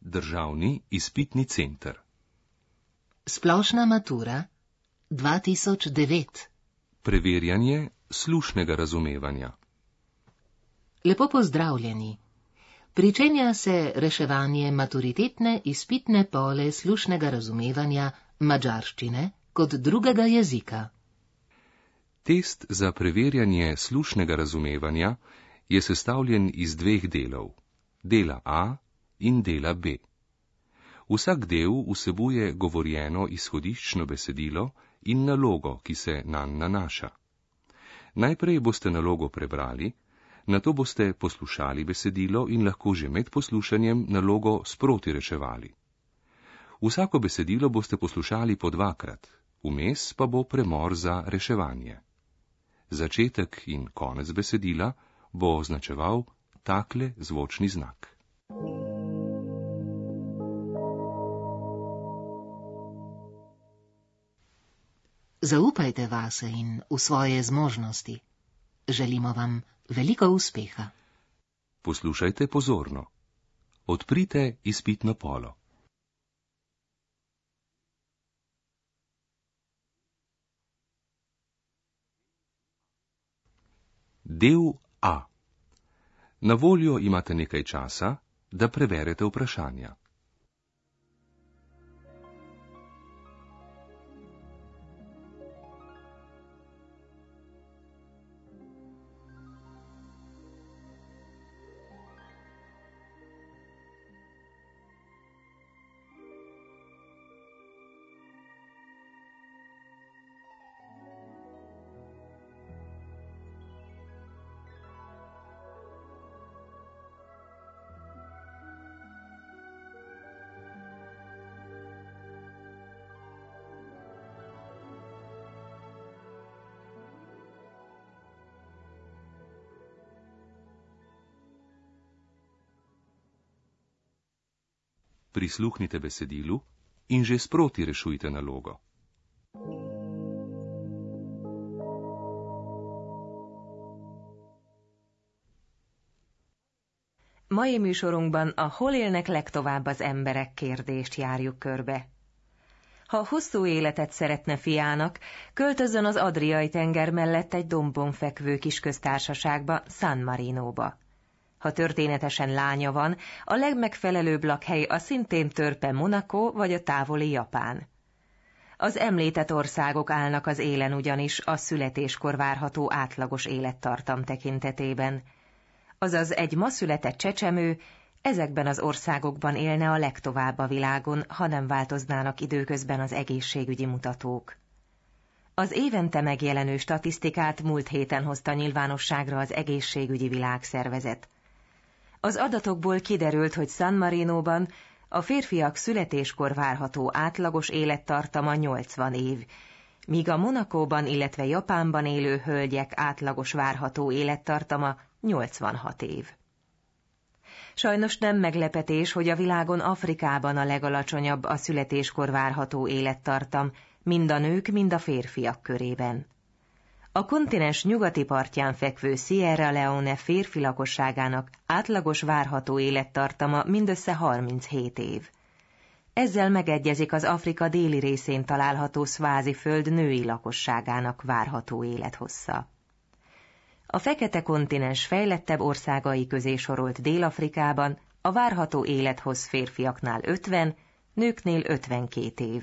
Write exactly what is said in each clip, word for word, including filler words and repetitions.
državni izpitni center. Splošna matura dva tisoč devet. Preverjanje slušnega razumevanja. Lepo pozdravljeni. Pričenja se reševanje maturitetne izpitne pole slušnega razumevanja madžarščine kot drugega jezika. Test za preverjanje slušnega razumevanja je sestavljen iz dveh delov, dela A in dela B. Vsak del vsebuje govorjeno izhodiščno besedilo in nalogo, ki se nanj nanaša. Najprej boste nalogo prebrali, nato boste poslušali besedilo in lahko že med poslušanjem nalogo sproti reševali. Vsako besedilo boste poslušali po dvakrat, vmes pa bo premor za reševanje. Začetek in konec besedila bo označeval takle zvočni znak. Zaupajte vase in v svoje zmožnosti. Želimo vam veliko uspeha. Poslušajte pozorno. Odprite izpitno polo. Del A. Na voljo imate nekaj časa, da preberete vprašanja. Prisluhnite besedilu in že sproti rešujte nalogo. Mai műsorunkban a hol élnek legtovább az emberek kérdést járjuk körbe. Ha hosszú életet szeretne fiának, költözzön az Adriai-tenger mellett egy dombon fekvő kisköztársaságba, San Marinóba. Ha történetesen lánya van, a legmegfelelőbb lakhely a szintén törpe Monaco vagy a távoli Japán. Az említett országok állnak az élen ugyanis a születéskor várható átlagos élettartam tekintetében. Azaz egy ma született csecsemő ezekben az országokban élne a legtovább a világon, ha nem változnának időközben az egészségügyi mutatók. Az évente megjelenő statisztikát múlt héten hozta nyilvánosságra az Egészségügyi Világszervezet. Az adatokból kiderült, hogy San Marinóban a férfiak születéskor várható átlagos élettartama nyolcvan év, míg a Monacóban, illetve Japánban élő hölgyek átlagos várható élettartama nyolcvanhat év. Sajnos nem meglepetés, hogy a világon Afrikában a legalacsonyabb a születéskor várható élettartam, mind a nők, mind a férfiak körében. A kontinens nyugati partján fekvő Sierra Leone férfi lakosságának átlagos várható élettartama mindössze harminchét év. Ezzel megegyezik az Afrika déli részén található Szváziföld női lakosságának várható élethossza. A fekete kontinens fejlettebb országai közé sorolt Dél-Afrikában a várható élethossz férfiaknál ötven, nőknél ötvenkét év.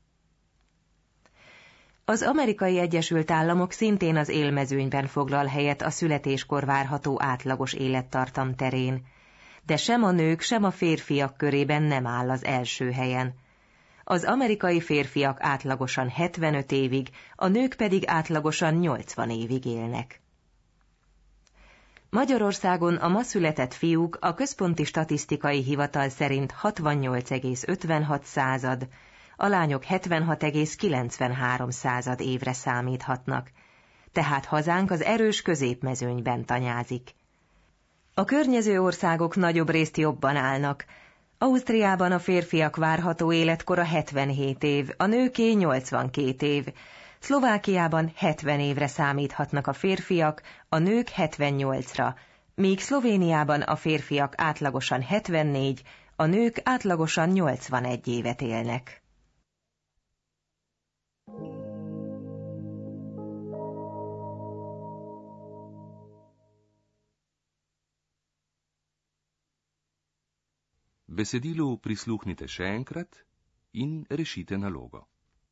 Az Amerikai Egyesült Államok szintén az élmezőnyben foglal helyet a születéskor várható átlagos élettartam terén, de sem a nők, sem a férfiak körében nem áll az első helyen. Az amerikai férfiak átlagosan hetvenöt évig, a nők pedig átlagosan nyolcvan évig élnek. Magyarországon a ma született fiúk a Központi Statisztikai Hivatal szerint hatvannyolc egész ötvenhat század, a lányok hetvenhat egész kilencvenhárom század évre számíthatnak, tehát hazánk az erős középmezőnyben tanyázik. A környező országok nagyobb részt jobban állnak. Ausztriában a férfiak várható életkora hetvenhét év, a nőké nyolcvankét év, Szlovákiában hetven évre számíthatnak a férfiak, a nők hetvennyolcra, míg Szlovéniában a férfiak átlagosan hetvennégy, a nők átlagosan nyolcvanegy évet élnek. Besedilu prisluhnite še enkrat in rešite nalogo.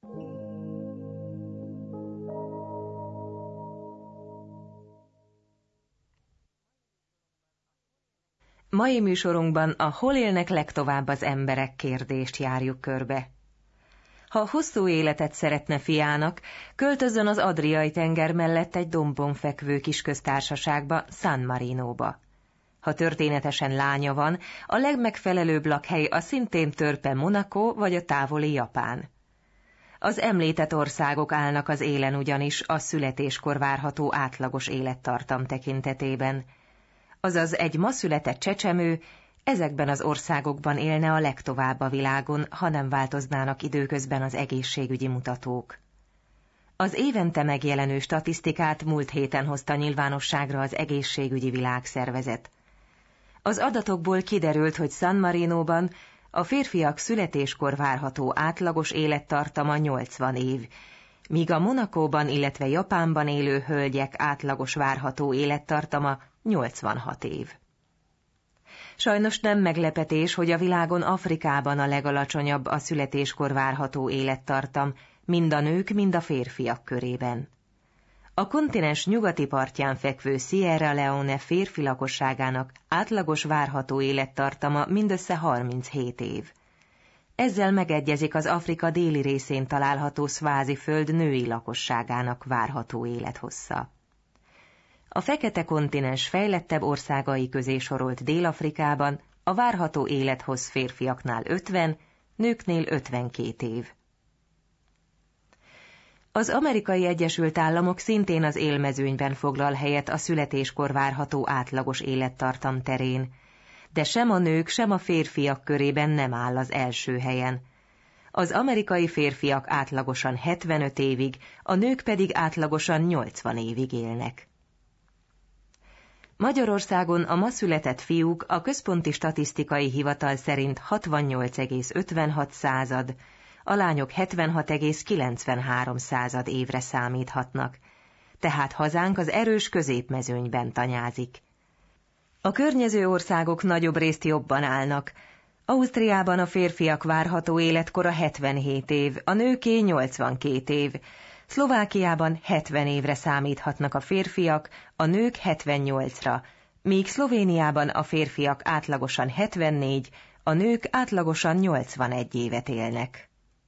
Mai műsorunkban a hol élnek legtovább az emberek kérdést járjuk körbe. Ha hosszú életet szeretne fiának, költözzön az Adriai-tenger mellett egy dombon fekvő kisköztársaságba, San Marinóba. Ha történetesen lánya van, a legmegfelelőbb lakhely a szintén törpe Monaco vagy a távoli Japán. Az említett országok állnak az élen ugyanis a születéskor várható átlagos élettartam tekintetében. Azaz egy ma született csecsemő ezekben az országokban élne a legtovább a világon, ha nem változnának időközben az egészségügyi mutatók. Az évente megjelenő statisztikát múlt héten hozta nyilvánosságra az Egészségügyi Világszervezet. Az adatokból kiderült, hogy San Marinóban a férfiak születéskor várható átlagos élettartama nyolcvan év, míg a Monacóban, illetve Japánban élő hölgyek átlagos várható élettartama nyolcvanhat év. Sajnos nem meglepetés, hogy a világon Afrikában a legalacsonyabb a születéskor várható élettartam, mind a nők, mind a férfiak körében. A kontinens nyugati partján fekvő Sierra Leone férfi lakosságának átlagos várható élettartama mindössze harminchét év. Ezzel megegyezik az Afrika déli részén található Szváziföld női lakosságának várható élethossza. A fekete kontinens fejlettebb országai közé sorolt Dél-Afrikában a várható élethossz férfiaknál ötven, nőknél ötvenkét év. Az Amerikai Egyesült Államok szintén az élmezőnyben foglal helyet a születéskor várható átlagos élettartam terén, de sem a nők, sem a férfiak körében nem áll az első helyen. Az amerikai férfiak átlagosan hetvenöt évig, a nők pedig átlagosan nyolcvan évig élnek. Magyarországon a ma született fiúk a Központi Statisztikai Hivatal szerint hatvannyolc egész ötvenhat század, a lányok hetvenhat egész kilencvenhárom század évre számíthatnak, tehát hazánk az erős középmezőnyben tanyázik. A környező országok nagyobb részt jobban állnak. Ausztriában a férfiak várható életkora hetvenhét év, a nőké nyolcvankét év, Szlovákiában hetven évre számíthatnak a férfiak, a nők hetvennyolcra, míg Szlovéniában a férfiak átlagosan hetvennégy, a nők átlagosan nyolcvanegy évet élnek.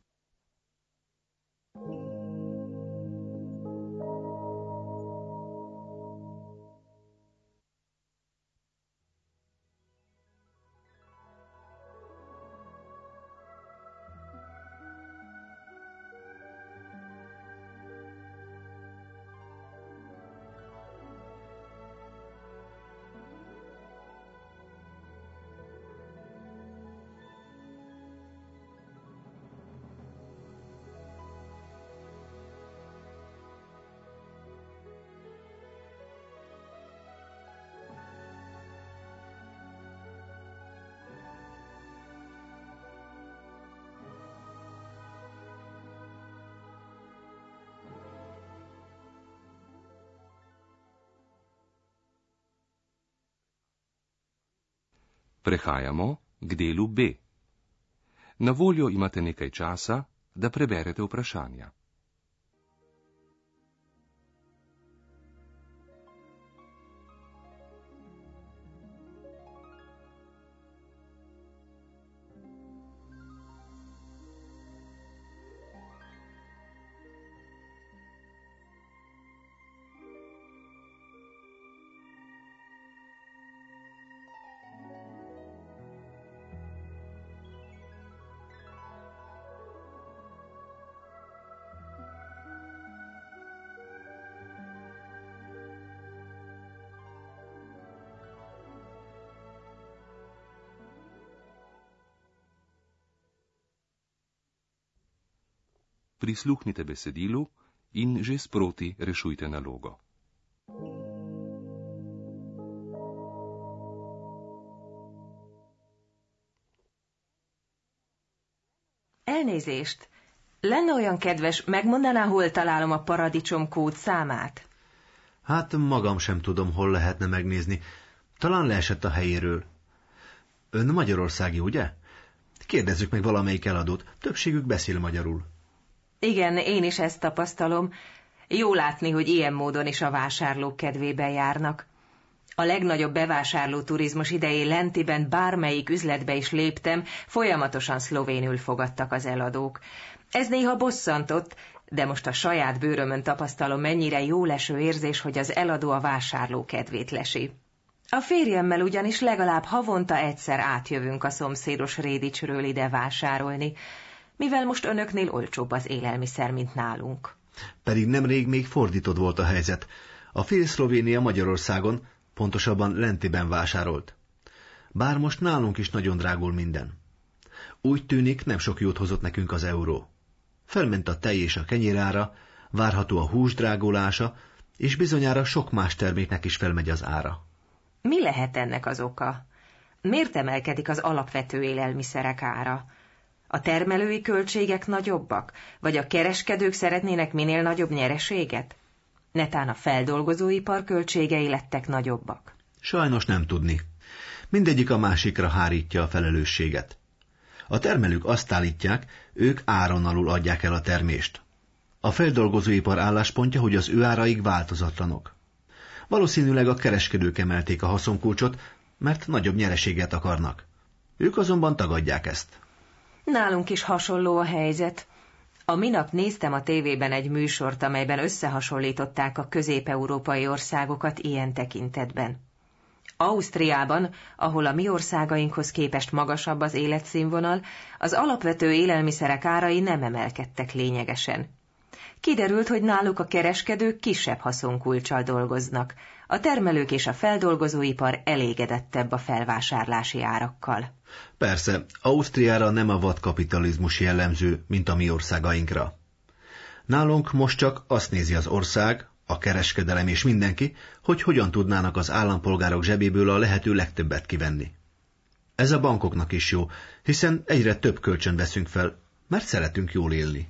Prehajamo k delu B. Na voljo imate nekaj časa, da preberete vprašanja. Prisluhnite besedilu in že sproti rešujte nalogo. Elnézést! Lenne olyan kedves, megmondaná, hol találom a paradicsom kód számát? Hát magam sem tudom, hol lehetne megnézni. Talán leesett a helyéről. Ön magyarországi, ugye? Kérdezzük meg valamelyik eladót, többségük beszél magyarul. Igen, én is ezt tapasztalom. Jó látni, hogy ilyen módon is a vásárlók kedvében járnak. A legnagyobb bevásárló turizmus idején Lentiben bármelyik üzletbe is léptem, folyamatosan szlovénül fogadtak az eladók. Ez néha bosszantott, de most a saját bőrömön tapasztalom, mennyire jóleső érzés, hogy az eladó a vásárló kedvét lesi. A férjemmel ugyanis legalább havonta egyszer átjövünk a szomszédos Rédicsről ide vásárolni, mivel most önöknél olcsóbb az élelmiszer, mint nálunk. Pedig nemrég még fordított volt a helyzet. A fél Szlovénia Magyarországon, pontosabban Lentiben vásárolt. Bár most nálunk is nagyon drágul minden. Úgy tűnik, nem sok jót hozott nekünk az euró. Felment a tej és a kenyérára, várható a hús drágulása, és bizonyára sok más terméknek is felmegy az ára. Mi lehet ennek az oka? Miért emelkedik az alapvető élelmiszerek ára? A termelői költségek nagyobbak? Vagy a kereskedők szeretnének minél nagyobb nyereséget? Netán a feldolgozóipar költségei lettek nagyobbak? Sajnos nem tudni. Mindegyik a másikra hárítja a felelősséget. A termelők azt állítják, ők áron alul adják el a termést. A feldolgozóipar álláspontja, hogy az ő áraik változatlanok. Valószínűleg a kereskedők emelték a haszonkulcsot, mert nagyobb nyereséget akarnak. Ők azonban tagadják ezt. Nálunk is hasonló a helyzet. A minap néztem a tévében egy műsort, amelyben összehasonlították a közép-európai országokat ilyen tekintetben. Ausztriában, ahol a mi országainkhoz képest magasabb az életszínvonal, az alapvető élelmiszerek árai nem emelkedtek lényegesen. Kiderült, hogy náluk a kereskedők kisebb haszonkulccsal dolgoznak, a termelők és a feldolgozóipar elégedettebb a felvásárlási árakkal. Persze, Ausztriára nem a vadkapitalizmus jellemző, mint a mi országainkra. Nálunk most csak azt nézi az ország, a kereskedelem és mindenki, hogy hogyan tudnának az állampolgárok zsebéből a lehető legtöbbet kivenni. Ez a bankoknak is jó, hiszen egyre több kölcsön veszünk fel, mert szeretünk jól élni.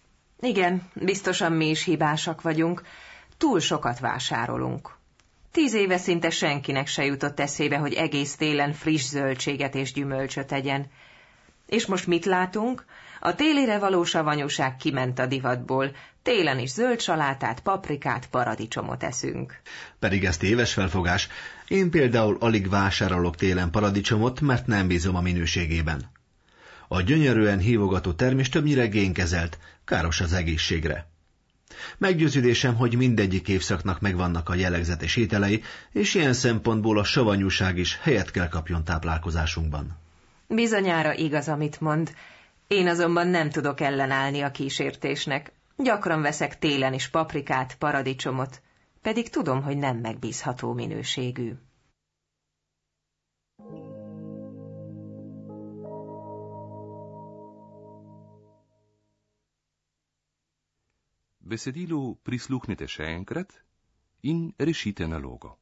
Igen, biztosan mi is hibásak vagyunk. Túl sokat vásárolunk. Tíz éve szinte senkinek se jutott eszébe, hogy egész télen friss zöldséget és gyümölcsöt egyen. És most mit látunk? A télire való savanyúság kiment a divatból. Télen is zöld salátát, paprikát, paradicsomot eszünk. Pedig ez téves felfogás. Én például alig vásárolok télen paradicsomot, mert nem bízom a minőségében. A gyönyörűen hívogató termés többnyire génkezelt, káros az egészségre. Meggyőződésem, hogy mindegyik évszaknak megvannak a jellegzetes ételei, és ilyen szempontból a savanyúság is helyet kell kapjon táplálkozásunkban. Bizonyára igaz, amit mond. Én azonban nem tudok ellenállni a kísértésnek. Gyakran veszek télen is paprikát, paradicsomot, pedig tudom, hogy nem megbízható minőségű. Besedilu prisluhnite še enkrat in rešite nalogo.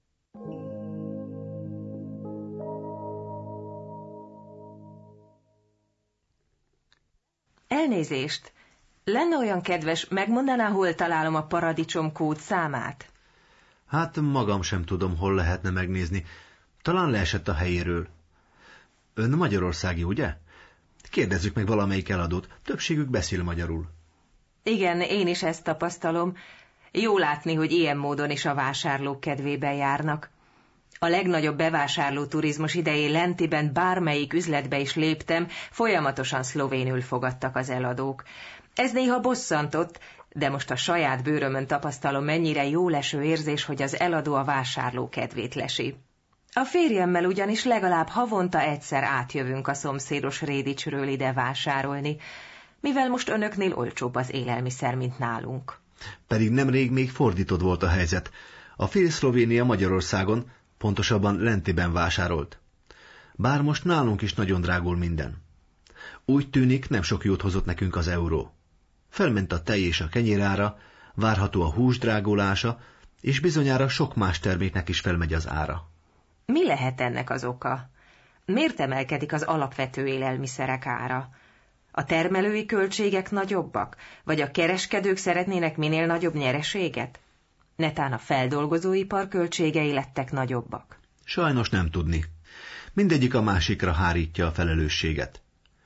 Elnézést! Lenne olyan kedves, megmondaná, hol találom a paradicsom kód számát? Hát magam sem tudom, hol lehetne megnézni. Talán leesett a helyéről. Ön magyarországi, ugye? Kérdezzük meg valamelyik eladót, többségük beszél magyarul. Igen, én is ezt tapasztalom. Jó látni, hogy ilyen módon is a vásárlók kedvében járnak. A legnagyobb bevásárló turizmus idején Lentiben bármelyik üzletbe is léptem, folyamatosan szlovénül fogadtak az eladók. Ez néha bosszantott, de most a saját bőrömön tapasztalom, mennyire jóleső érzés, hogy az eladó a vásárló kedvét lesi. A férjemmel ugyanis legalább havonta egyszer átjövünk a szomszédos Rédicsről ide vásárolni, mivel most önöknél olcsóbb az élelmiszer, mint nálunk. Pedig nemrég még fordított volt a helyzet. A fél Szlovénia Magyarországon, pontosabban Lentiben vásárolt. Bár most nálunk is nagyon drágul minden. Úgy tűnik, nem sok jót hozott nekünk az euró. Felment a tej és a kenyérára, várható a hús drágulása, és bizonyára sok más terméknek is felmegy az ára. Mi lehet ennek az oka? Miért emelkedik az alapvető élelmiszerek ára? A termelői költségek nagyobbak, vagy a kereskedők szeretnének minél nagyobb nyereséget? Netán a feldolgozóipar költségei lettek nagyobbak. Sajnos nem tudni. Mindegyik a másikra hárítja a felelősséget.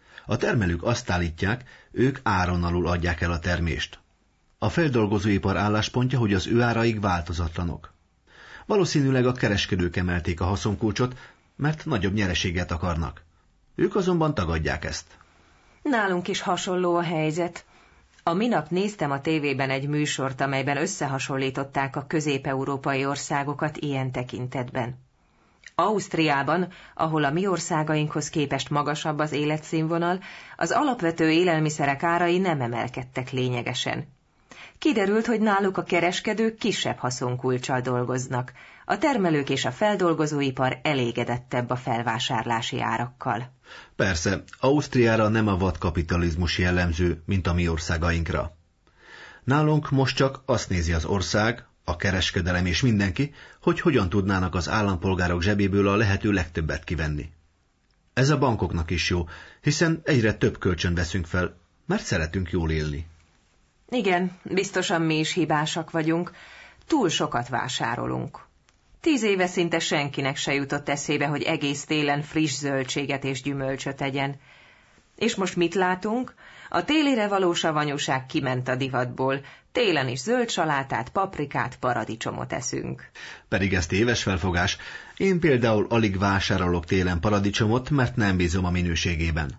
A termelők azt állítják, ők áron alul adják el a termést. A feldolgozóipar álláspontja, hogy az ő áraik változatlanok. Valószínűleg a kereskedők emelték a haszonkulcsot, mert nagyobb nyereséget akarnak. Ők azonban tagadják ezt. Nálunk is hasonló a helyzet. A minap néztem a tévében egy műsort, amelyben összehasonlították a közép-európai országokat ilyen tekintetben. Ausztriában, ahol a mi országainkhoz képest magasabb az életszínvonal, az alapvető élelmiszerek árai nem emelkedtek lényegesen. Kiderült, hogy náluk a kereskedők kisebb haszonkulccsal dolgoznak, a termelők és a feldolgozóipar elégedettebb a felvásárlási árakkal. Persze, Ausztriára nem a vadkapitalizmus jellemző, mint a mi országainkra. Nálunk most csak azt nézi az ország, a kereskedelem és mindenki, hogy hogyan tudnának az állampolgárok zsebéből a lehető legtöbbet kivenni. Ez a bankoknak is jó, hiszen egyre több kölcsön veszünk fel, mert szeretünk jól élni. Igen, biztosan mi is hibásak vagyunk, túl sokat vásárolunk. Tíz éve szinte senkinek se jutott eszébe, hogy egész télen friss zöldséget és gyümölcsöt egyen. És most mit látunk? A télire való savanyúság kiment a divatból, télen is zöld salátát, paprikát, paradicsomot eszünk. Pedig ez téves felfogás. Én például alig vásárolok télen paradicsomot, mert nem bízom a minőségében.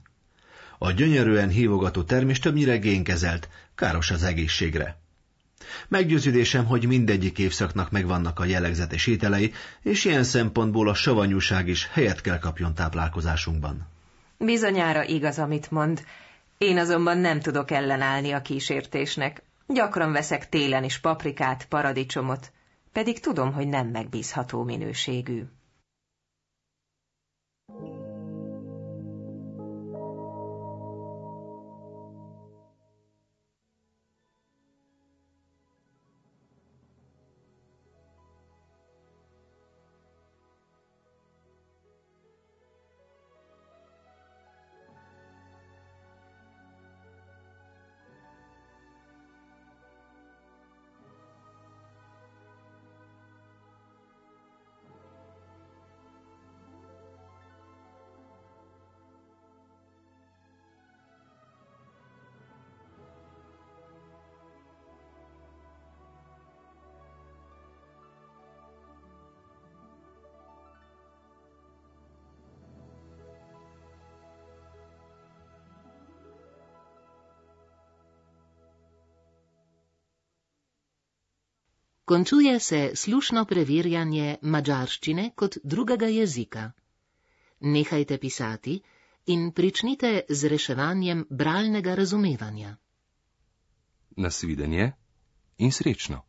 A gyönyörűen hívogató termés többnyire génkezelt, káros az egészségre. Meggyőződésem, hogy mindegyik évszaknak megvannak a jellegzetes ételei, és ilyen szempontból a savanyúság is helyet kell kapjon táplálkozásunkban. Bizonyára igaz, amit mond. Én azonban nem tudok ellenállni a kísértésnek. Gyakran veszek télen is paprikát, paradicsomot, pedig tudom, hogy nem megbízható minőségű. Končuje se slušno preverjanje madžarščine kot drugega jezika. Nehajte pisati in pričnite z reševanjem bralnega razumevanja. Nasvidenje in srečno.